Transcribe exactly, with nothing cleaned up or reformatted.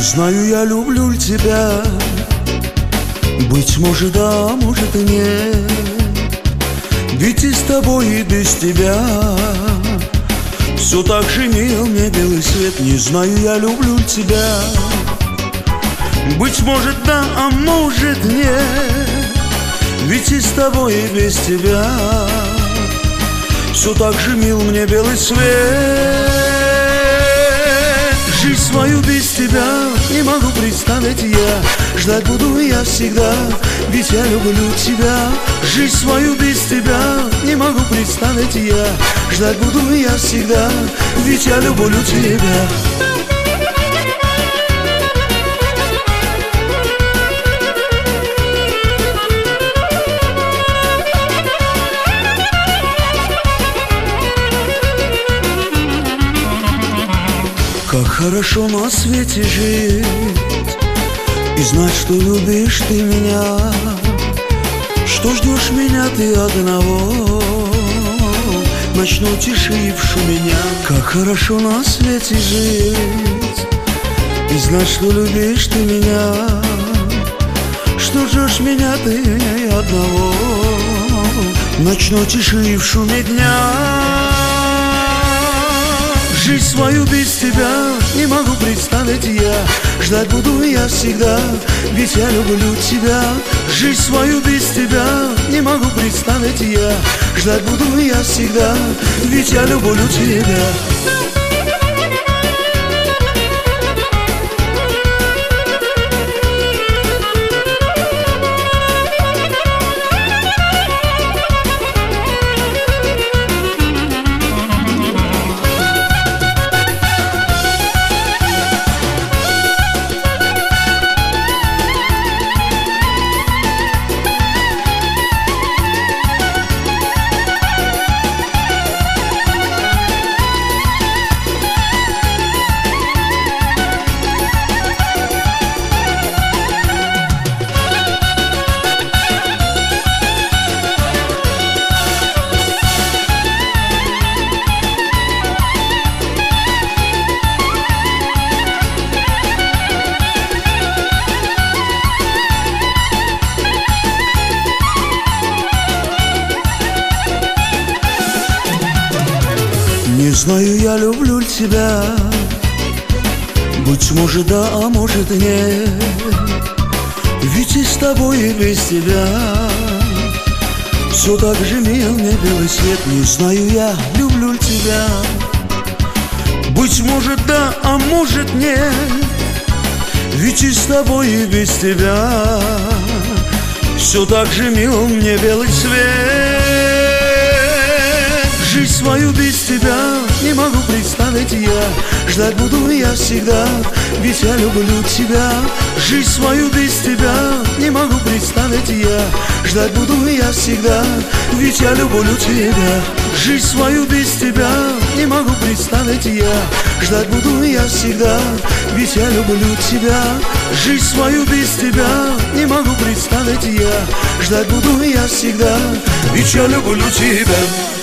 знаю, я люблю тебя. Быть может, да, может и нет. Ведь и с тобой, и без тебя все так же мил мне белый свет. Не знаю, я люблю тебя. Быть может, да, а может нет. Ведь и с тобой, и без тебя все так же мил мне белый свет. Жизнь свою без тебя не могу представить я. Ждать буду я всегда, ведь я люблю тебя. Жизнь свою без тебя не могу представить я. Ждать буду я всегда, ведь я люблю тебя. Как хорошо на свете жить и знать, что любишь ты меня, что ждешь меня ты одного ночной тиши и в шуме. Как хорошо на свете жить и знать, что любишь ты меня, что ждешь меня ты одного ночной тиши и в шуме дня. Жизнь свою без тебя не могу представить я. Ждать буду я всегда, ведь я люблю тебя. Жизнь свою без тебя не могу представить я. Ждать буду я всегда, ведь я люблю тебя. Не знаю, я люблю тебя. Быть может, да, а может нет. Ведь и с тобой, и без тебя все так же мил мне белый свет. Не знаю, я люблю тебя. Быть может, да, а может нет. Ведь и с тобой, и без тебя все так же мил мне белый свет. Жизнь свою без тебя не могу представить я. Ждать буду я всегда, ведь я люблю тебя. Жизнь свою без тебя не могу представить я. Ждать буду я всегда, ведь я люблю тебя. Жизнь свою без тебя не могу представить я. Ждать буду я всегда, ведь я люблю тебя. Жизнь свою без тебя не могу представить я. Ждать буду я всегда, ведь я люблю тебя.